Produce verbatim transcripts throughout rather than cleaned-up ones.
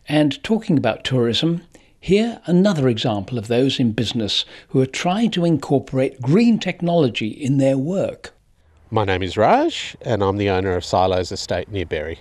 And talking about tourism, here another example of those in business who are trying to incorporate green technology in their work. My name is Raj and I'm the owner of Silos Estate near Berry.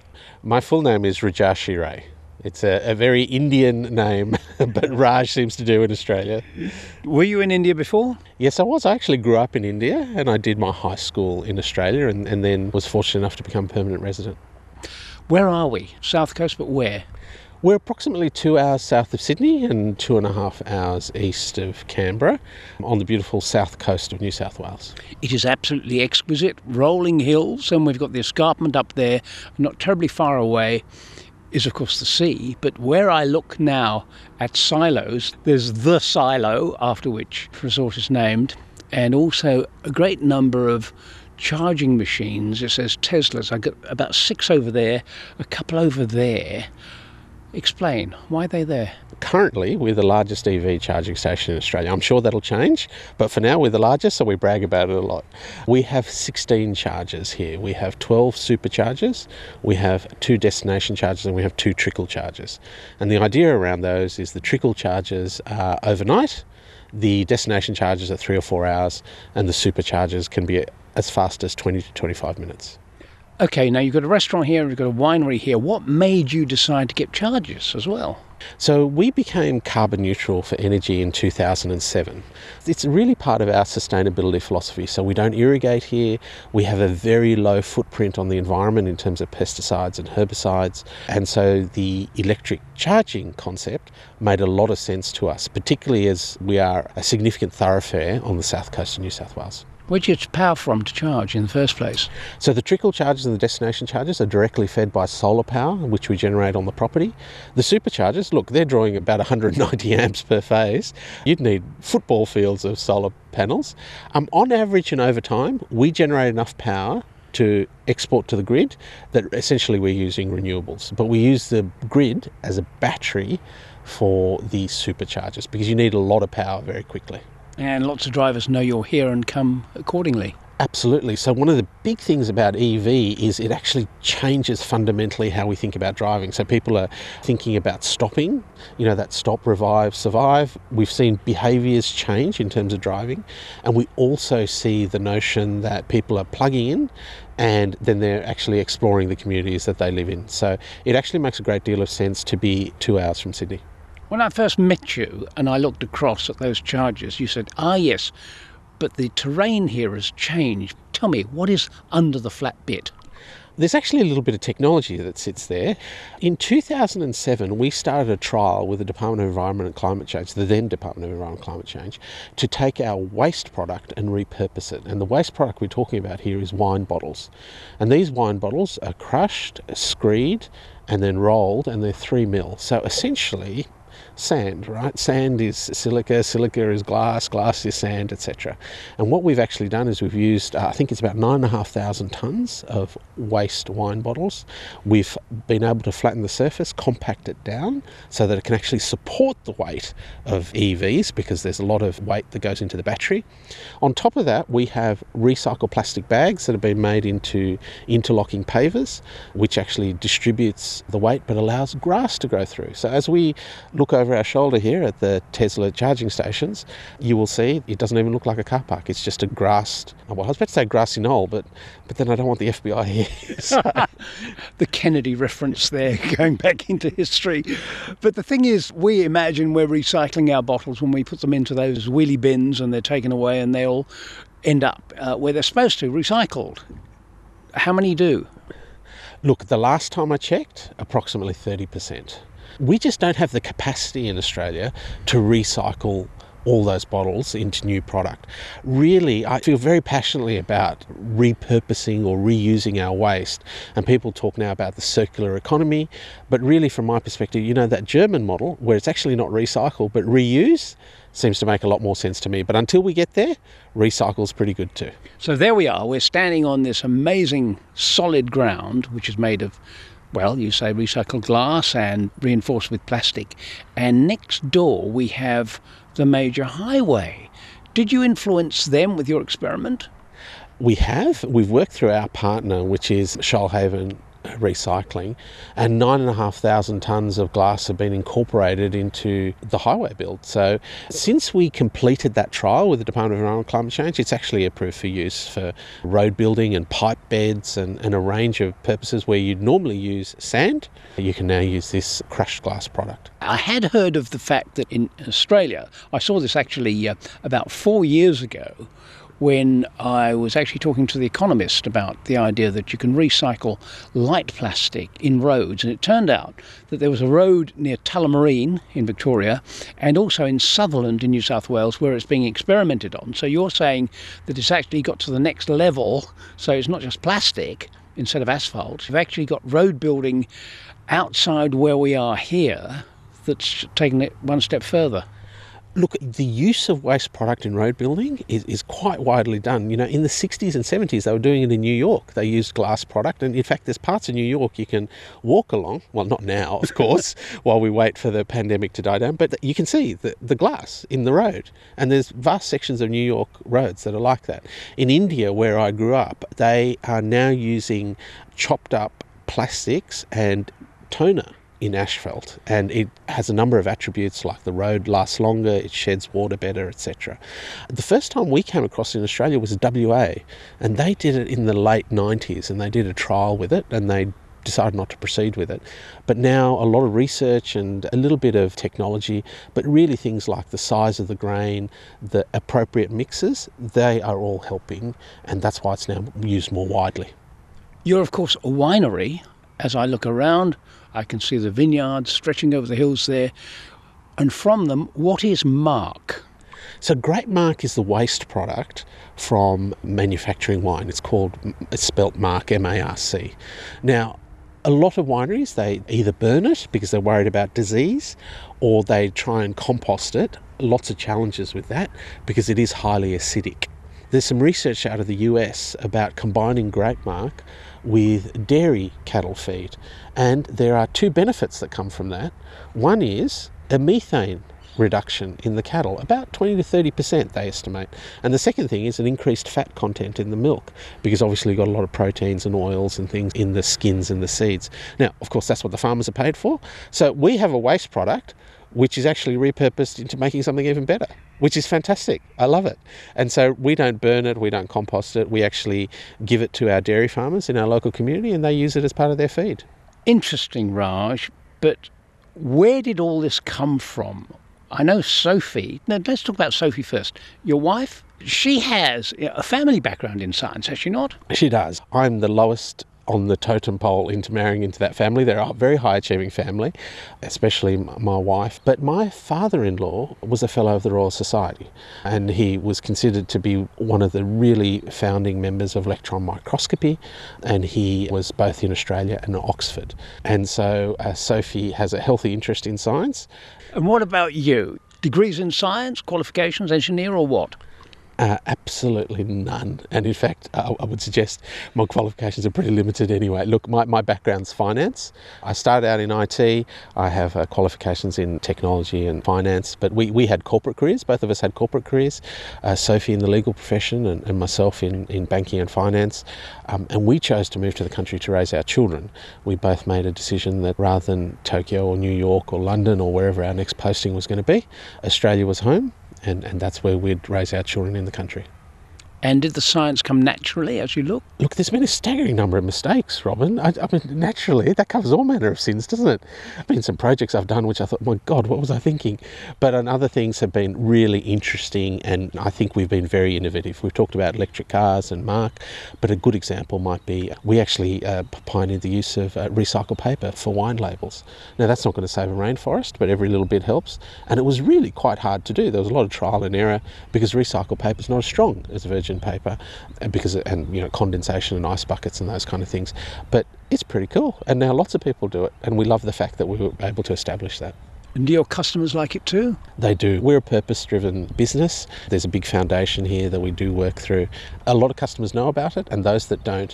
My full name is Rajarshi Ray. It's a, a very Indian name, but Raj seems to do in Australia. Were you in India before? Yes, I was. I actually grew up in India and I did my high school in Australia and, and then was fortunate enough to become a permanent resident. Where are we? South Coast, but where? We're approximately two hours south of Sydney and two and a half hours east of Canberra on the beautiful south coast of New South Wales. It is absolutely exquisite, rolling hills, and we've got the escarpment up there, not terribly far away is of course the sea, but where I look now at Silos, there's the silo after which the resort is named, and also a great number of charging machines. It says Teslas. I got about six over there, a couple over there. Explain, why are they there? Currently, we're the largest E V charging station in Australia. I'm sure that'll change, but for now we're the largest, so we brag about it a lot. We have sixteen chargers here. We have twelve superchargers, we have two destination chargers, and we have two trickle chargers. And the idea around those is the trickle chargers are overnight, the destination chargers are three or four hours, and the superchargers can be as fast as twenty to twenty-five minutes. Okay, now you've got a restaurant here, you've got a winery here. What made you decide to get chargers as well? So we became carbon neutral for energy in two thousand seven. It's really part of our sustainability philosophy. So we don't irrigate here. We have a very low footprint on the environment in terms of pesticides and herbicides. And so the electric charging concept made a lot of sense to us, particularly as we are a significant thoroughfare on the south coast of New South Wales. Where do you get power from to charge in the first place? So the trickle chargers and the destination chargers are directly fed by solar power, which we generate on the property. The superchargers, look, they're drawing about one hundred ninety amps per phase. You'd need football fields of solar panels. Um, on average and over time, we generate enough power to export to the grid that essentially we're using renewables. But we use the grid as a battery for the superchargers because you need a lot of power very quickly. And lots of drivers know you're here and come accordingly. Absolutely. So one of the big things about E V is it actually changes fundamentally how we think about driving. So people are thinking about stopping, you know, that stop, revive, survive. We've seen behaviours change in terms of driving. And we also see the notion that people are plugging in and then they're actually exploring the communities that they live in. So it actually makes a great deal of sense to be two hours from Sydney. When I first met you and I looked across at those chargers, you said, ah yes, but the terrain here has changed. Tell me, what is under the flat bit? There's actually a little bit of technology that sits there. In two thousand seven, we started a trial with the Department of Environment and Climate Change, the then Department of Environment and Climate Change, to take our waste product and repurpose it. And the waste product we're talking about here is wine bottles. And these wine bottles are crushed, screed, and then rolled, and they're three mil. So essentially, sand, right? Sand is silica, silica is glass, glass is sand, et cetera. And what we've actually done is we've used, uh, I think it's about nine and a half thousand tonnes of waste wine bottles. We've been able to flatten the surface, compact it down so that it can actually support the weight of E Vs because there's a lot of weight that goes into the battery. On top of that, we have recycled plastic bags that have been made into interlocking pavers, which actually distributes the weight but allows grass to grow through. So as we look over our shoulder here at the Tesla charging stations, you will see it doesn't even look like a car park. It's just a grassed, well, I was about to say grassy knoll, but but then I don't want the F B I here. So. The Kennedy reference there, going back into history. But the thing is, we imagine we're recycling our bottles when we put them into those wheelie bins and they're taken away and they all end up uh, where they're supposed to, recycled. How many do? Look, the last time I checked, approximately thirty percent. We just don't have the capacity in Australia to recycle all those bottles into new product. Really, I feel very passionately about repurposing or reusing our waste. And people talk now about the circular economy. But really, from my perspective, you know, that German model where it's actually not recycle but reuse seems to make a lot more sense to me. But until we get there, recycle's pretty good too. So there we are. We're standing on this amazing solid ground, which is made of, well, you say recycled glass and reinforced with plastic. And next door we have the major highway. Did you influence them with your experiment? We have. We've worked through our partner, which is Shoalhaven recycling, and nine and a half thousand tonnes of glass have been incorporated into the highway build. So since we completed that trial with the Department of Environment and Climate Change, it's actually approved for use for road building and pipe beds and, and a range of purposes where you'd normally use sand. You can now use this crushed glass product. I had heard of the fact that in Australia, I saw this actually uh, about four years ago, when I was actually talking to The Economist about the idea that you can recycle light plastic in roads. And it turned out that there was a road near Tullamarine in Victoria and also in Sutherland in New South Wales where it's being experimented on. So you're saying that it's actually got to the next level, so it's not just plastic instead of asphalt. You've actually got road building outside where we are here that's taken it one step further. Look, the use of waste product in road building is, is quite widely done. You know, in the sixties and seventies, they were doing it in New York. They used glass product. And in fact, there's parts of New York you can walk along. Well, not now, of course, while we wait for the pandemic to die down. But you can see the, the glass in the road. And there's vast sections of New York roads that are like that. In India, where I grew up, they are now using chopped up plastics and toner in asphalt, and it has a number of attributes like the road lasts longer, it sheds water better, et cetera. The first time we came across it in Australia was W A, and they did it in the late nineties, and they did a trial with it, and they decided not to proceed with it. But now a lot of research and a little bit of technology, but really things like the size of the grain, the appropriate mixes, they are all helping, and that's why it's now used more widely. You're, of course, a winery. As I look around, I can see the vineyards stretching over the hills there. And from them, what is Marc? So Grape Marc is the waste product from manufacturing wine. It's called, it's spelt Marc, M A R C. Now, a lot of wineries, they either burn it because they're worried about disease, or they try and compost it. Lots of challenges with that because it is highly acidic. There's some research out of the U S about combining Grape Marc with dairy cattle feed, and there are two benefits that come from that. One is a methane reduction in the cattle, about twenty to thirty percent they estimate, and the second thing is an increased fat content in the milk, because obviously you've got a lot of proteins and oils and things in the skins and the seeds. Now, of course, that's what the farmers are paid for, so we have a waste product which is actually repurposed into making something even better, which is fantastic. I love it. And so we don't burn it, we don't compost it, we actually give it to our dairy farmers in our local community, and they use it as part of their feed. Interesting, Raj, but where did all this come from? I know Sophie. Now, let's talk about Sophie first. Your wife, she has a family background in science, has she not? She does. I'm the lowest on the totem pole into marrying into that family. They're a very high achieving family, especially my wife. But my father-in-law was a fellow of the Royal Society, and he was considered to be one of the really founding members of electron microscopy, and he was both in Australia and Oxford. And so uh, Sophie has a healthy interest in science. And what about you? Degrees in science, qualifications, engineer, or what? Uh, absolutely none. And in fact, I, I would suggest my qualifications are pretty limited anyway. Look, my, my background's finance. I started out in I T. I have uh, qualifications in technology and finance, but we, we had corporate careers. Both of us had corporate careers. Uh, Sophie in the legal profession and, and myself in, in banking and finance. Um, and we chose to move to the country to raise our children. We both made a decision that rather than Tokyo or New York or London or wherever our next posting was going to be, Australia was home. And, and that's where we'd raise our children in the country. And did the science come naturally as you look? Look, there's been a staggering number of mistakes, Robin. I, I mean, naturally, that covers all manner of sins, doesn't it? There have been some projects I've done which I thought, my God, what was I thinking? But and other things have been really interesting, and I think we've been very innovative. We've talked about electric cars and Marc, but a good example might be we actually uh, pioneered the use of uh, recycled paper for wine labels. Now, that's not going to save a rainforest, but every little bit helps. And it was really quite hard to do. There was a lot of trial and error because recycled paper is not as strong as virgin paper, and because and you know condensation and ice buckets and those kind of things, but it's pretty cool, and now lots of people do it, and we love the fact that we were able to establish that. And do your customers like it too? They do. We're a purpose-driven business. There's a big foundation here that we do work through. A lot of customers know about it, and those that don't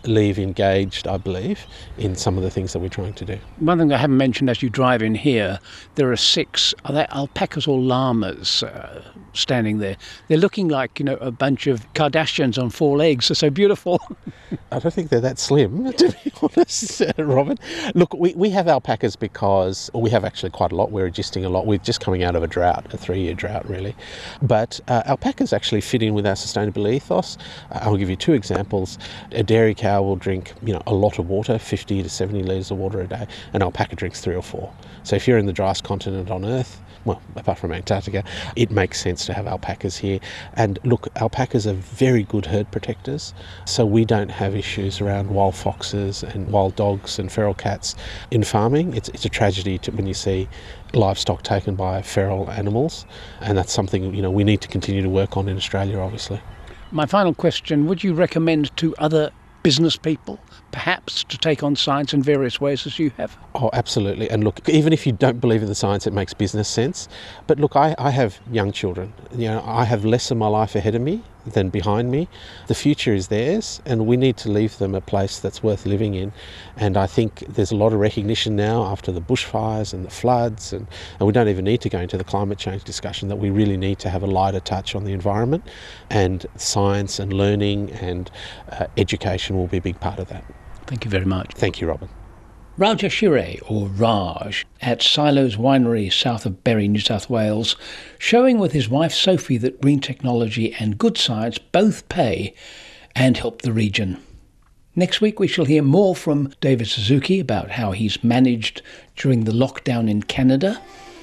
leave engaged, I believe, in some of the things that we're trying to do. One thing I haven't mentioned as you drive in here, there are six, are they alpacas or llamas uh, standing there? They're looking like, you know, a bunch of Kardashians on four legs. They're so beautiful. I don't think they're that slim, to be honest, Robin. Look, we, we have alpacas because we have actually quite a lot. We're adjusting a lot. We're just coming out of a drought, a three-year drought, really. But uh, alpacas actually fit in with our sustainability ethos. Uh, I'll give you two examples. A dairy cow will drink, you know, a lot of water, fifty to seventy litres of water a day. An alpaca drinks three or four. So if you're in the driest continent on Earth, well, apart from Antarctica, it makes sense to have alpacas here. And look, alpacas are very good herd protectors, so we don't have issues around wild foxes and wild dogs and feral cats in farming. It's, it's a tragedy to, when you see livestock taken by feral animals, and that's something, you know, we need to continue to work on in Australia, obviously. My final question, would you recommend to other business people, perhaps, to take on science in various ways as you have? Oh, absolutely. And look, even if you don't believe in the science, it makes business sense. But look, I, I have young children. You know, I have less of my life ahead of me than behind me. The future is theirs, and we need to leave them a place that's worth living in. And I think there's a lot of recognition now after the bushfires and the floods, and, and we don't even need to go into the climate change discussion, that we really need to have a lighter touch on the environment, and science and learning and uh, education will be a big part of that. Thank you very much. Thank you, Robin. Raja Shire, or Raj, at Silos Winery south of Berry, New South Wales, showing with his wife Sophie that green technology and good science both pay and help the region. Next week we shall hear more from David Suzuki about how he's managed during the lockdown in Canada,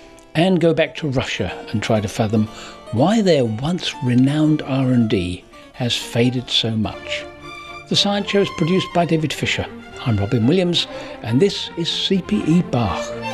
and go back to Russia and try to fathom why their once renowned R and D has faded so much. The Science Show is produced by David Fisher. I'm Robin Williams, and this is C P E Bach.